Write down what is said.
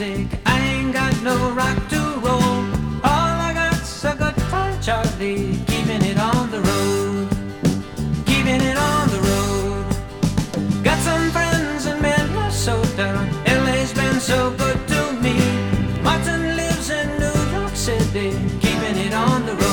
music. I ain't got no rock to roll. All I got's a good time, Charlie, keeping it on the road, keeping it on the road. Got some friends in Minnesota. LA's been so good to me. Martin lives in New York City, keeping it on the road.